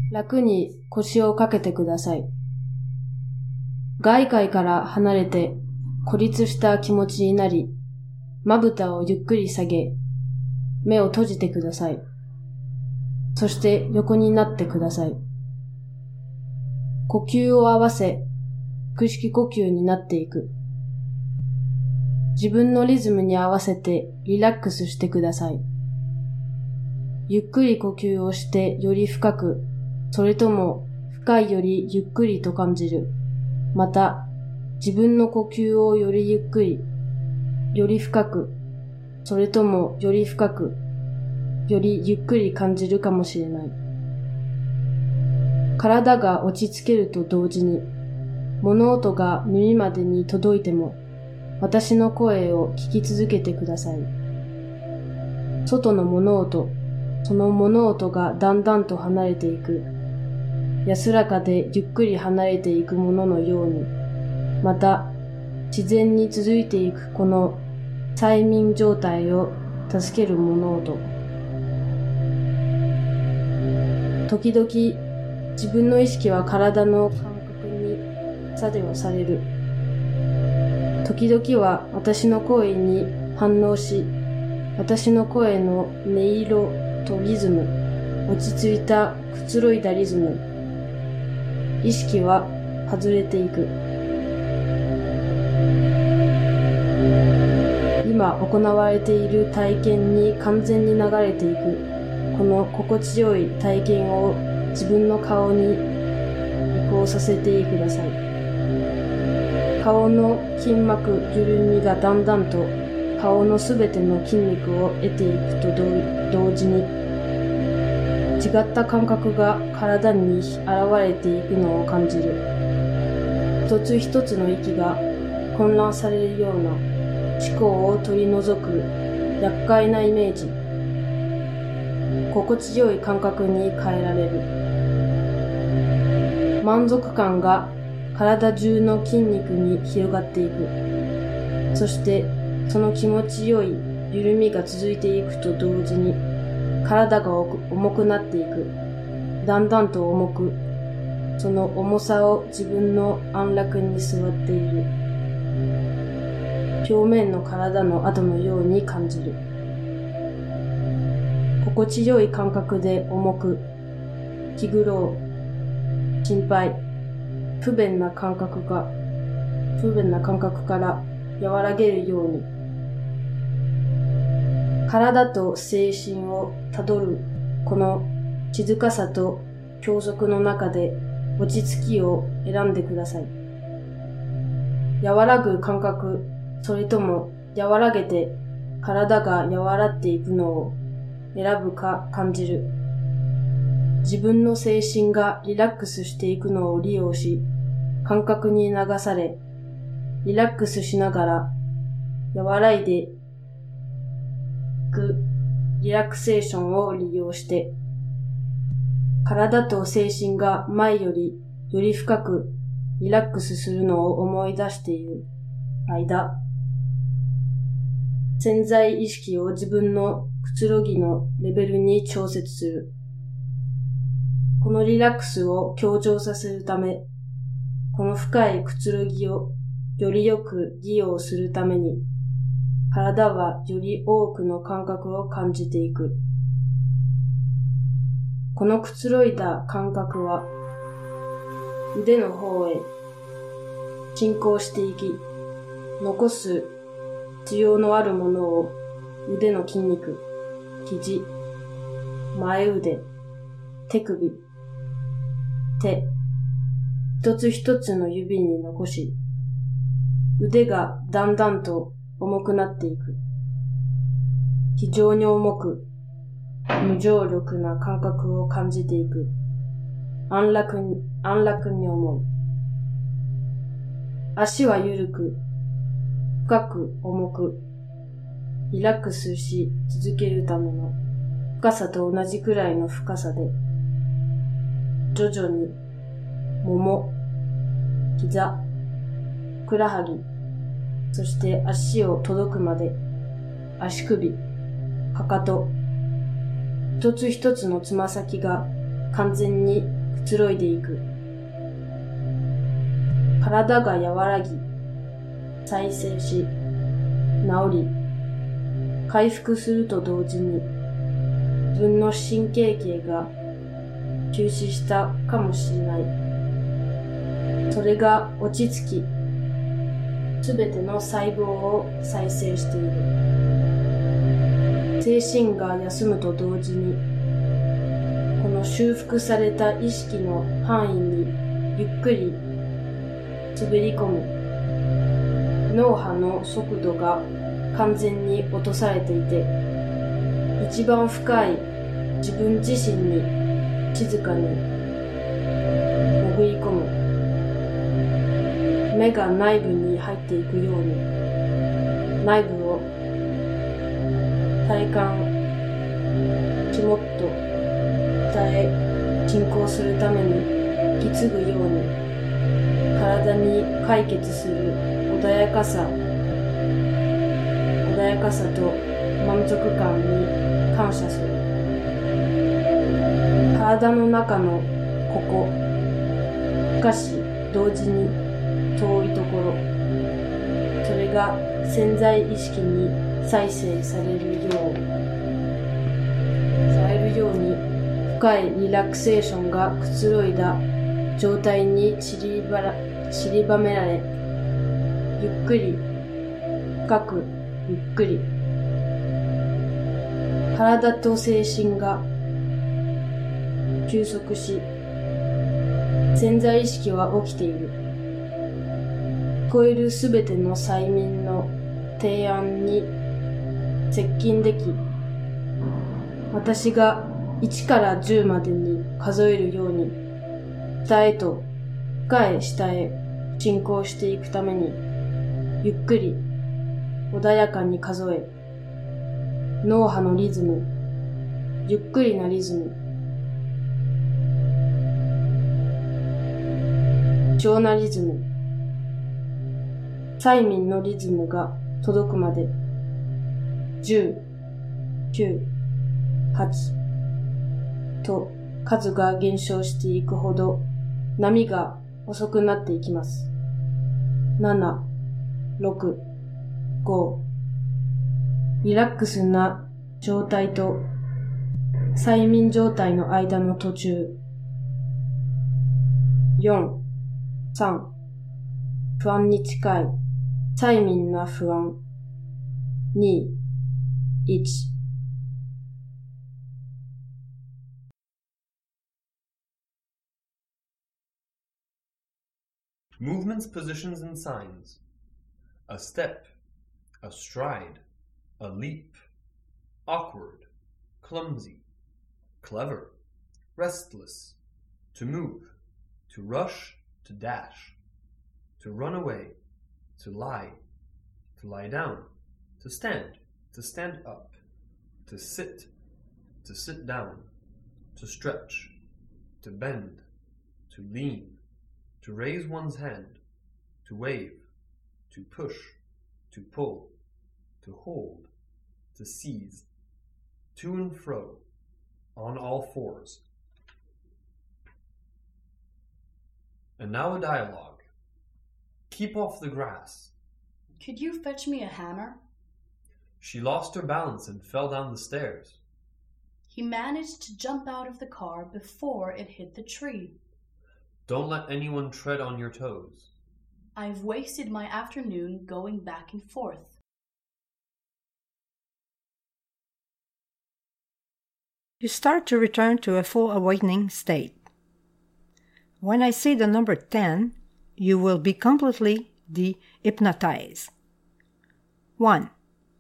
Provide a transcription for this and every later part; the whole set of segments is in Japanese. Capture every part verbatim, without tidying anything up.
楽に腰をかけてください。外界から離れて孤立した気持ちになり、まぶたをゆっくり下げ、目を閉じてください。そして横になってください。呼吸を合わせ、腹式呼吸になっていく。自分のリズムに合わせてリラックスしてください。ゆっくり呼吸をしてより深く、それとも深いよりゆっくりと感じる。また、自分の呼吸をよりゆっくり、より深く、それともより深く、よりゆっくり感じるかもしれない。体が落ち着けると同時に、物音が耳までに届いても、私の声を聞き続けてください。外の物音、その物音がだんだんと離れていく。安らかでゆっくり離れていくもののように、また自然に続いていくこの催眠状態を助ける物音。時々自分の意識は体の感覚に作用される。時々は私の声に反応し、私の声の音色とリズム、落ち着いたくつろいだリズム、意識は外れていく。今行われている体験に完全に流れていく。この心地よい体験を自分の顔に移行させてください。顔の筋膜緩みがだんだんと顔のすべての筋肉を得ていくと同時に、違った感覚が体に現れていくのを感じる。一つ一つの息が混乱されるような思考を取り除く厄介なイメージ。心地よい感覚に変えられる。満足感が体中の筋肉に広がっていく。そしてその気持ちよい緩みが続いていくと同時に、体が重くなっていく。だんだんと重く、その重さを自分の安楽に座っている。表面の体の跡のように感じる。心地よい感覚で重く、気苦労、心配、不便な感覚が、不便な感覚から和らげるように、体と精神をたどるこの静かさと教則の中で落ち着きを選んでください。和らぐ感覚、それとも和らげて体が和らっていくのを選ぶか感じる。自分の精神がリラックスしていくのを利用し、感覚に流され、リラックスしながら和らいでいくリラクセーションを利用して、体と精神が前よりより深くリラックスするのを思い出している間、潜在意識を自分のくつろぎのレベルに調節する。このリラックスを強調させるため、この深いくつろぎをよりよく利用するために、体はより多くの感覚を感じていく。このくつろいだ感覚は、腕の方へ進行していき、残す必要のあるものを腕の筋肉、肘、前腕、手首、手、一つ一つの指に残し、腕がだんだんと重くなっていく。非常に重く、無重力な感覚を感じていく。安楽に、安楽に思う。足は緩く、深く重く、リラックスし続けるための深さと同じくらいの深さで、徐々に、もも、膝、ふくらはぎ、そして足を届くまで、足首、かかと、一つ一つのつま先が完全にくつろいでいく。体が和らぎ、再生し、治り、回復すると同時に、自分の神経系が休止したかもしれない。それが落ち着き、すべての細胞を再生している。精神が休むと同時に、この修復された意識の範囲にゆっくり滑り込み、脳波の速度が完全に落とされていて、一番深い自分自身に静かに潜り込む。目が内部に入っていくように、内部を体感、肝っと体へ進行するために引き継ぐように、体に解決する穏やかさ、穏やかさと満足感に感謝する。体の中のここ、しかし同時に遠いところ、それが潜在意識に再生されるよう、されるように深いリラクセーションがくつろいだ状態に散りばら、散りばめられ、ゆっくり、深く、ゆっくり、体と精神が休息し、潜在意識は起きている。聞こえるすべての催眠の提案に接近でき、私がいちからじゅうまでに数えるように、下へと深い下へ進行していくために、ゆっくり穏やかに数え、脳波のリズム、ゆっくりなリズム、超なリズム、催眠のリズムが届くまで、じゅう、きゅう、はちと数が減少していくほど波が遅くなっていきます。なな、ろく、ご、リラックスな状態と催眠状態の間の途中、よん、さん、不安に近い催眠な不安、に、いち。 Movements, positions, and signs. A step, a stride, a leap, awkward, clumsy, clever, restless, to move, to rush, to dash, to run away, to lie, to lie down, to stand, to stand up, to sit, to sit down, to stretch, to bend, to lean, to raise one's hand, to wave, to push, to pull, to hold, to seize, to and fro, on all fours. And now a dialogue. Keep off the grass. Could you fetch me a hammer? She lost her balance and fell down the stairs. He managed to jump out of the car before it hit the tree. Don't let anyone tread on your toes. I've wasted my afternoon going back and forth. You start to return to a full awakening state. When I say the number ten, you will be completely de-hypnotized. One.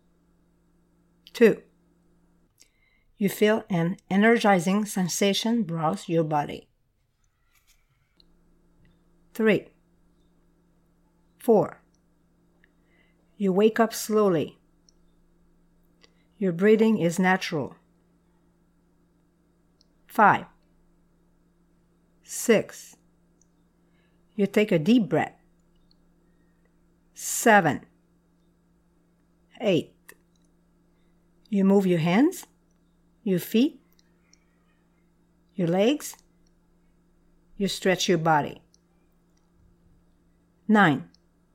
Two. You feel an energizing sensation browse your body. Three. Four. You wake up slowly. Your breathing is natural. Five. Six. You take a deep breath. Seven. Eight. You move your hands, your feet, your legs. you stretch your body. nine.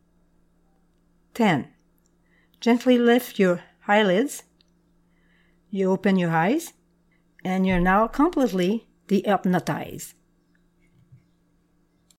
ten. Gently lift your eyelids. You open your eyes, and you're now completely dehypnotized.